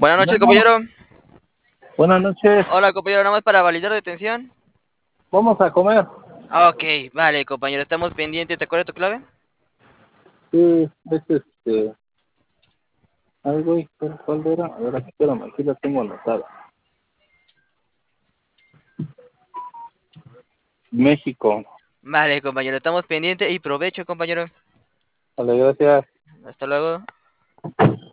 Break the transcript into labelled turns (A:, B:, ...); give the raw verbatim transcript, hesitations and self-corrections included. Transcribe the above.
A: Buenas noches,
B: Bueno,
A: compañero.
B: buenas noches.
A: Hola, compañero, nada más para validar detención.
B: Vamos a comer.
A: Ok, vale, compañero, estamos pendientes. ¿Te acuerdas tu clave?
B: Sí, es este. Ay, güey, ¿cuál cuál era? A ver, aquí, espérame, aquí la tengo anotada. México.
A: Vale, compañero, estamos pendientes y provecho, compañero.
B: Vale, gracias.
A: Hasta luego.